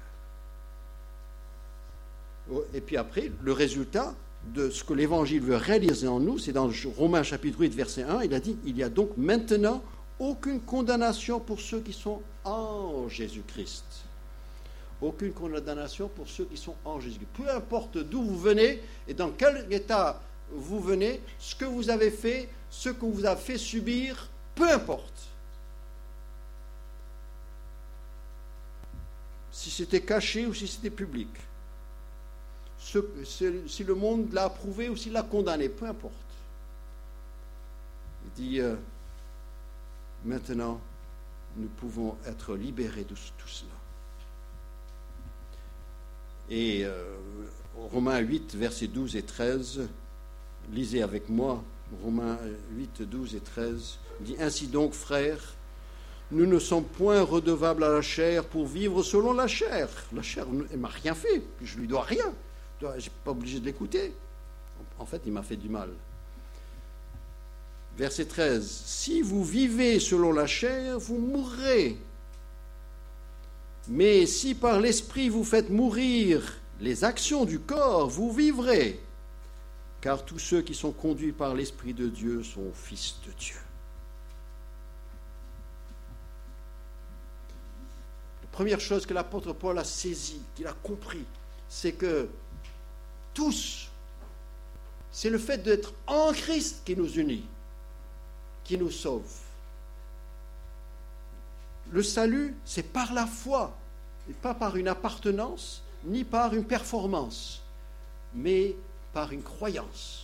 Et puis après, le résultat de ce que l'Évangile veut réaliser en nous, c'est dans Romains chapitre 8, verset 1, il a dit, il n'y a donc maintenant aucune condamnation pour ceux qui sont en Jésus-Christ. Aucune condamnation pour ceux qui sont en Jésus-Christ. Peu importe d'où vous venez et dans quel état vous venez, ce que vous avez fait, ce que vous avez fait subir, peu importe. Si c'était caché ou si c'était public. Si le monde l'a approuvé ou s'il l'a condamné, peu importe. Il dit, maintenant, nous pouvons être libérés de tout cela. Et Romains 8, versets 12 et 13, lisez avec moi, Romains 8, 12 et 13, dit, ainsi donc, frères, nous ne sommes point redevables à la chair pour vivre selon la chair. La chair, elle ne m'a rien fait, je ne lui dois rien. Je ne suis pas obligé de l'écouter. En fait, il m'a fait du mal. Verset 13. Si vous vivez selon la chair, vous mourrez. Mais si par l'esprit vous faites mourir les actions du corps, vous vivrez. Car tous ceux qui sont conduits par l'Esprit de Dieu sont fils de Dieu. La première chose que l'apôtre Paul a saisie, qu'il a compris, c'est que tous, c'est le fait d'être en Christ qui nous unit, qui nous sauve. Le salut, c'est par la foi, et pas par une appartenance, ni par une performance, mais par une croyance.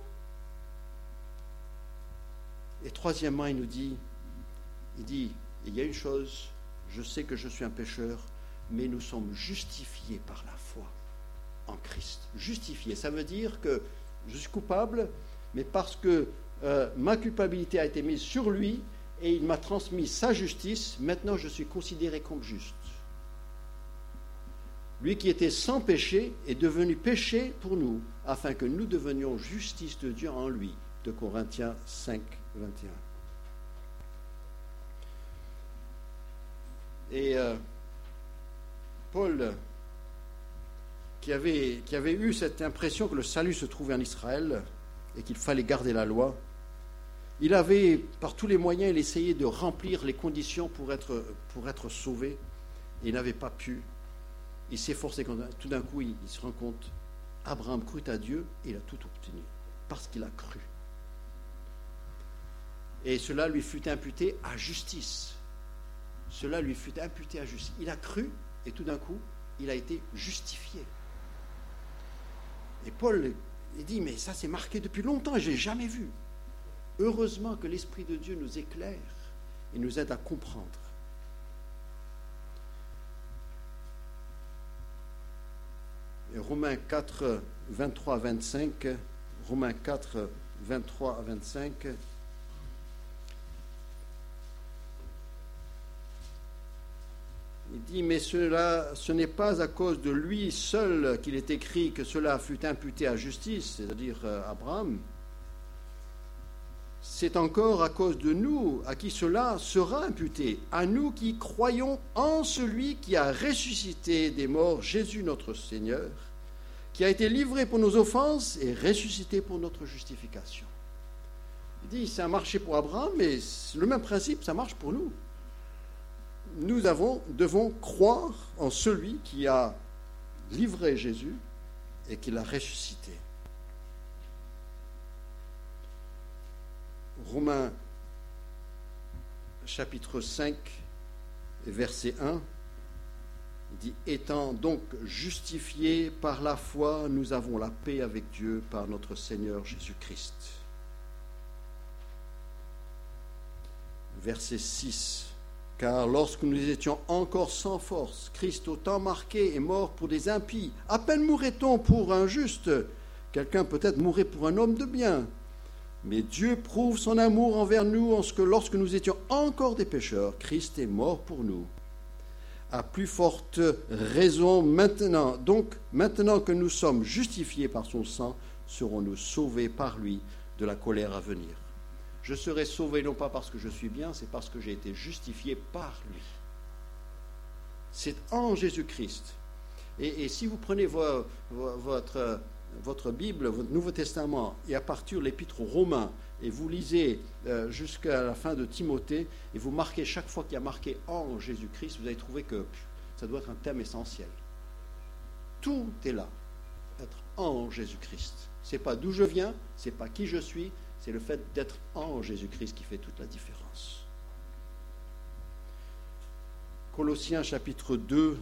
Et troisièmement, il dit, il y a une chose, je sais que je suis un pécheur, mais nous sommes justifiés par la foi en Christ. Justifiés, ça veut dire que je suis coupable, mais parce que ma culpabilité a été mise sur lui, et il m'a transmis sa justice, maintenant je suis considéré comme juste. Lui qui était sans péché est devenu péché pour nous, afin que nous devenions justice de Dieu en lui. De Corinthiens 5, 21. Et Paul, qui avait eu cette impression que le salut se trouvait en Israël et qu'il fallait garder la loi, il avait, par tous les moyens, il essayait de remplir les conditions pour être sauvé, et il n'avait pas pu. Il s'efforçait quand tout d'un coup, il se rend compte, Abraham crut à Dieu et il a tout obtenu, parce qu'il a cru. Et cela lui fut imputé à justice. Cela lui fut imputé à justice. Il a cru et tout d'un coup, il a été justifié. Et Paul, il dit, mais ça c'est marqué depuis longtemps et je ne l'ai jamais vu. Heureusement que l'Esprit de Dieu nous éclaire et nous aide à comprendre. Et Romains 4, 23 à 25, Romains 4, 23 à 25, il dit, mais ce n'est pas à cause de lui seul qu'il est écrit que cela fut imputé à justice, c'est-à-dire Abraham. C'est encore à cause de nous à qui cela sera imputé, à nous qui croyons en celui qui a ressuscité des morts, Jésus notre Seigneur, qui a été livré pour nos offenses et ressuscité pour notre justification. Il dit, ça a marché pour Abraham, mais le même principe, ça marche pour nous. Nous devons croire en celui qui a livré Jésus et qui l'a ressuscité. Romains chapitre 5, verset 1, il dit, étant donc justifiés par la foi, nous avons la paix avec Dieu par notre Seigneur Jésus-Christ. Verset 6, car lorsque nous étions encore sans force, Christ au temps marqué est mort pour des impies. À peine mourrait-on pour un juste, quelqu'un peut-être mourrait pour un homme de bien. Mais Dieu prouve son amour envers nous en ce que lorsque nous étions encore des pécheurs, Christ est mort pour nous. À plus forte raison maintenant, donc maintenant que nous sommes justifiés par son sang, serons-nous sauvés par lui de la colère à venir. Je serai sauvé non pas parce que je suis bien, c'est parce que j'ai été justifié par lui. C'est en Jésus-Christ. Et si vous prenez votre Bible, votre Nouveau Testament, et à partir de l'Épître aux Romains, et vous lisez jusqu'à la fin de Timothée, et vous marquez chaque fois qu'il y a marqué en Jésus-Christ, vous allez trouver que ça doit être un thème essentiel. Tout est là, être en Jésus-Christ. Ce n'est pas d'où je viens, ce n'est pas qui je suis, c'est le fait d'être en Jésus-Christ qui fait toute la différence. Colossiens chapitre 2,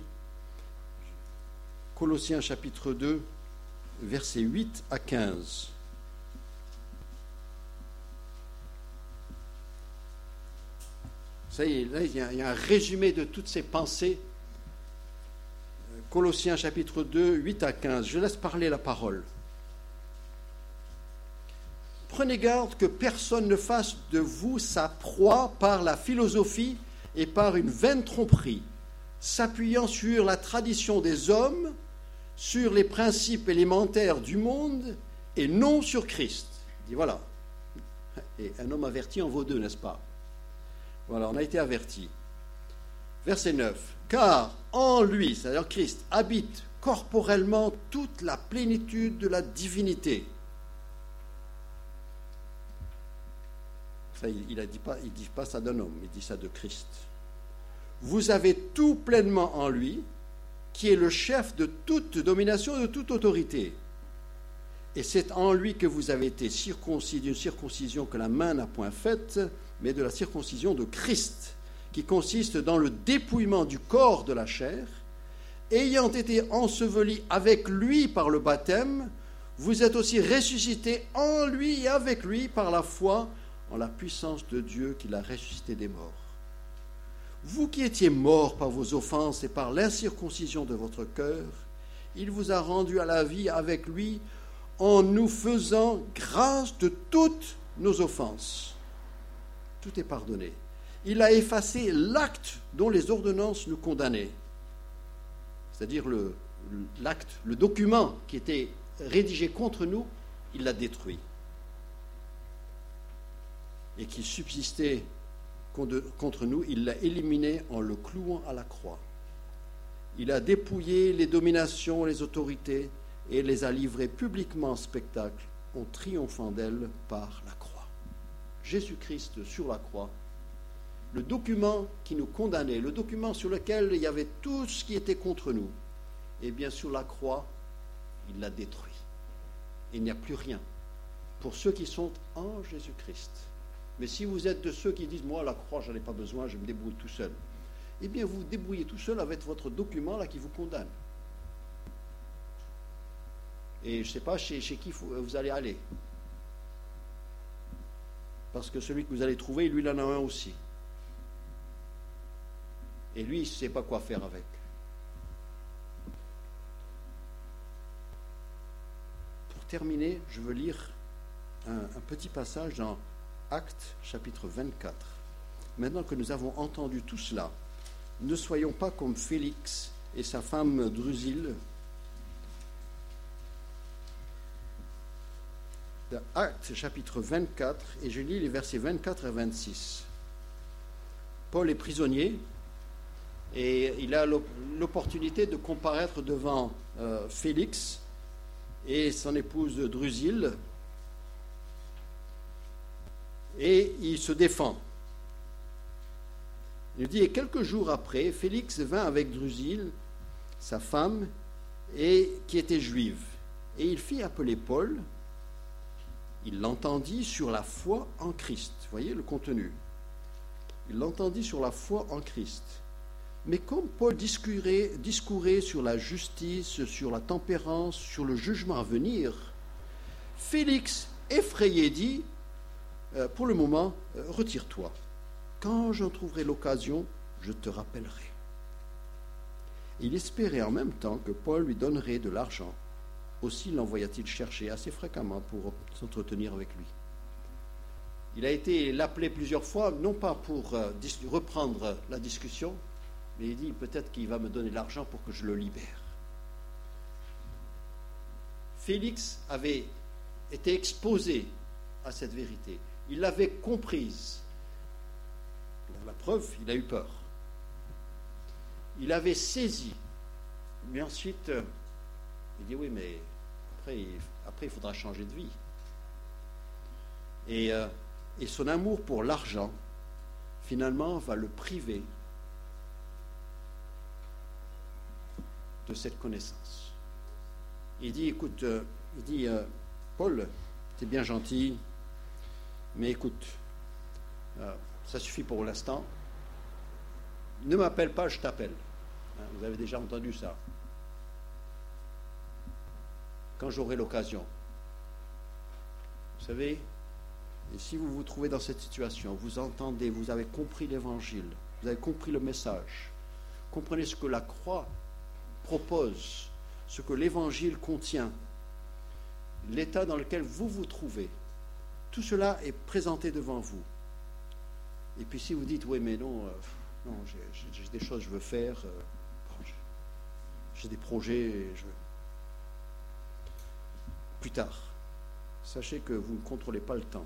versets 8 à 15. Ça y est, là, il y a un résumé de toutes ces pensées. Colossiens chapitre 2, 8 à 15. Je laisse parler la parole. Prenez garde que personne ne fasse de vous sa proie par la philosophie et par une vaine tromperie, s'appuyant sur la tradition des hommes, sur les principes élémentaires du monde et non sur Christ. Il dit voilà. Et un homme averti en vaut deux, n'est-ce pas? Voilà, on a été averti. Verset 9. Car en lui, c'est-à-dire Christ, habite corporellement toute la plénitude de la divinité. Ça, il ne dit pas ça d'un homme, il dit ça de Christ. Vous avez tout pleinement en lui, qui est le chef de toute domination et de toute autorité. Et c'est en lui que vous avez été circoncis d'une circoncision que la main n'a point faite, mais de la circoncision de Christ, qui consiste dans le dépouillement du corps de la chair, ayant été ensevelis avec lui par le baptême, vous êtes aussi ressuscités en lui et avec lui par la foi en la puissance de Dieu qui l'a ressuscité des morts. Vous qui étiez morts par vos offenses et par l'incirconcision de votre cœur, il vous a rendus à la vie avec lui en nous faisant grâce de toutes nos offenses. Tout est pardonné. il a effacé l'acte dont les ordonnances nous condamnaient. C'est-à-dire l'acte, le document qui était rédigé contre nous, il l'a détruit. Et qui subsistait contre nous, il l'a éliminé en le clouant à la croix. Il a dépouillé les dominations, les autorités, et les a livrées publiquement en spectacle, en triomphant d'elles par la croix. Jésus-Christ sur la croix, le document qui nous condamnait, le document sur lequel il y avait tout ce qui était contre nous, et bien sur la croix, il l'a détruit. Il n'y a plus rien pour ceux qui sont en Jésus-Christ. Mais si vous êtes de ceux qui disent, moi la croix, je n'en ai pas besoin, je me débrouille tout seul, eh bien vous vous débrouillez tout seul avec votre document là qui vous condamne. Et je ne sais pas chez qui vous allez aller. Parce que celui que vous allez trouver, lui, il en a un aussi. Et lui, il ne sait pas quoi faire avec. Pour terminer, je veux lire un petit passage dans Actes, chapitre 24. Maintenant que nous avons entendu tout cela, ne soyons pas comme Félix et sa femme Drusille. Actes, chapitre 24, et je lis les versets 24 à 26. Paul est prisonnier et il a l'opportunité de comparaître devant Félix et son épouse Drusille, et il se défend. Il dit, et quelques jours après, Félix vint avec Drusille, sa femme, et qui était juive, et il fit appeler Paul. Il l'entendit sur la foi en Christ. Vous voyez le contenu. Il l'entendit sur la foi en Christ. Mais comme Paul discourait sur la justice, sur la tempérance, sur le jugement à venir, Félix, effrayé, dit, pour le moment, retire-toi. Quand j'en trouverai l'occasion, je te rappellerai. Il espérait en même temps que Paul lui donnerait de l'argent. Aussi l'envoya-t-il chercher assez fréquemment pour s'entretenir avec lui. Il a été l'appelé plusieurs fois, non pas pour reprendre la discussion, mais il dit peut-être qu'il va me donner l'argent pour que je le libère. Félix avait été exposé à cette vérité. Il l'avait comprise. La preuve, il a eu peur. Il avait saisi. Mais ensuite, il dit oui, mais après il faudra changer de vie. Et son amour pour l'argent, finalement, va le priver de cette connaissance. Il dit, écoute, Paul, t'es bien gentil, mais écoute, ça suffit pour l'instant. Ne m'appelle pas, je t'appelle. Vous avez déjà entendu ça. Quand j'aurai l'occasion. Vous savez, et si vous vous trouvez dans cette situation, vous entendez, vous avez compris l'évangile, vous avez compris le message, comprenez ce que la croix propose, ce que l'évangile contient, l'état dans lequel vous vous trouvez, tout cela est présenté devant vous. Et puis si vous dites, oui mais non, j'ai des choses que je veux faire, j'ai des projets, plus tard, sachez que vous ne contrôlez pas le temps.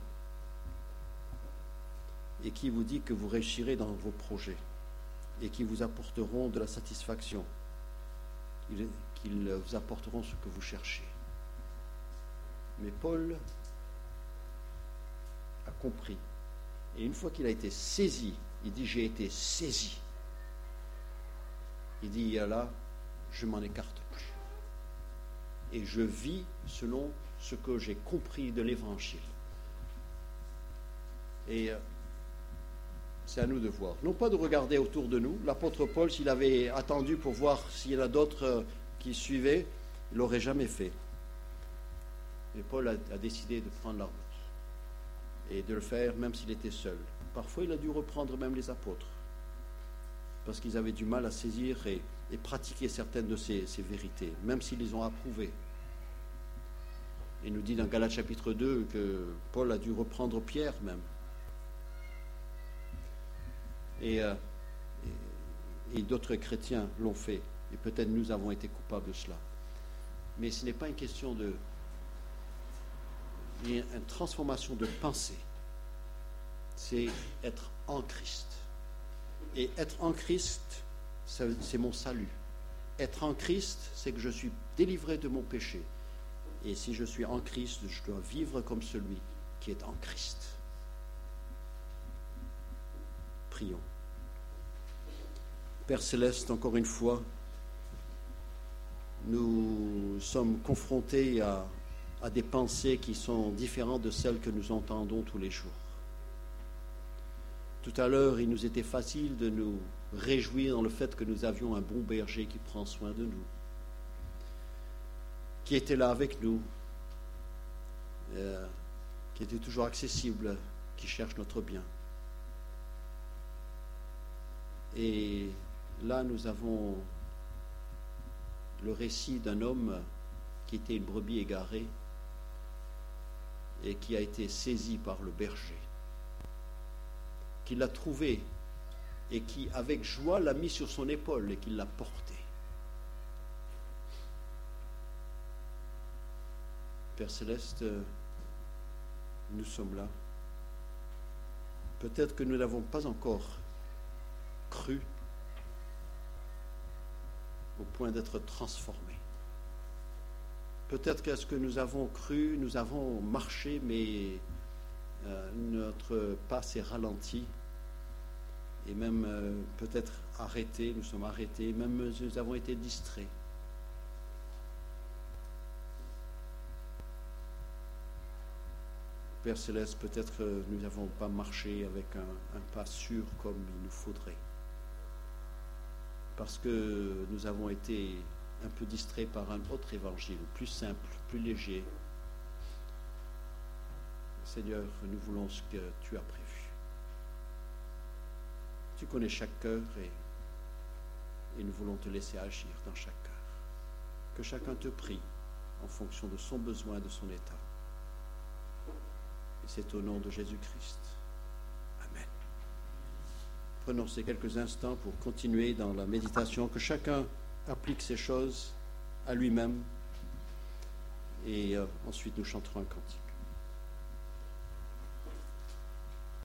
Et qui vous dit que vous réussirez dans vos projets et qui vous apporteront de la satisfaction, qu'ils vous apporteront ce que vous cherchez. Mais Paul a compris. Et une fois qu'il a été saisi, il dit, j'ai été saisi. Il dit, là, je m'en écarte plus. Et je vis selon ce que j'ai compris de l'Évangile. Et c'est à nous de voir. Non pas de regarder autour de nous. L'apôtre Paul, s'il avait attendu pour voir s'il y en a d'autres qui suivaient, il ne l'aurait jamais fait. Mais Paul a décidé de prendre la route. Et de le faire même s'il était seul. Parfois, il a dû reprendre même les apôtres. Parce qu'ils avaient du mal à saisir et pratiquer certaines de ces vérités, même s'ils les ont approuvées. Il nous dit dans Galates chapitre 2 que Paul a dû reprendre Pierre même. Et d'autres chrétiens l'ont fait. Et peut-être nous avons été coupables de cela. Mais ce n'est pas une question de... Il y a une transformation de pensée. C'est être en Christ. Et être en Christ, c'est mon salut. Être en Christ, c'est que je suis délivré de mon péché. Et si je suis en Christ, je dois vivre comme celui qui est en Christ. Prions. Père Céleste, encore une fois, nous sommes confrontés à des pensées qui sont différentes de celles que nous entendons tous les jours. Tout à l'heure, il nous était facile de nous réjouir dans le fait que nous avions un bon berger qui prend soin de nous, qui était là avec nous, qui était toujours accessible, qui cherche notre bien. Et là, nous avons le récit d'un homme qui était une brebis égarée et qui a été saisi par le berger, qui l'a trouvé et qui, avec joie, l'a mis sur son épaule et qui l'a porté. Père Céleste, nous sommes là. Peut-être que nous n'avons pas encore cru au point d'être transformés. Peut-être qu'à ce que nous avons cru, nous avons marché, mais notre pas s'est ralenti et même peut-être arrêté, nous sommes arrêtés, même nous avons été distraits. Père Céleste, peut-être que nous n'avons pas marché avec un pas sûr comme il nous faudrait. Parce que nous avons été un peu distraits par un autre évangile, plus simple, plus léger. Seigneur, nous voulons ce que tu as prévu. Tu connais chaque cœur et nous voulons te laisser agir dans chaque cœur. Que chacun te prie en fonction de son besoin, de son état. Et c'est au nom de Jésus-Christ. Amen. Prenons ces quelques instants pour continuer dans la méditation, que chacun applique ces choses à lui-même et ensuite nous chanterons un cantique.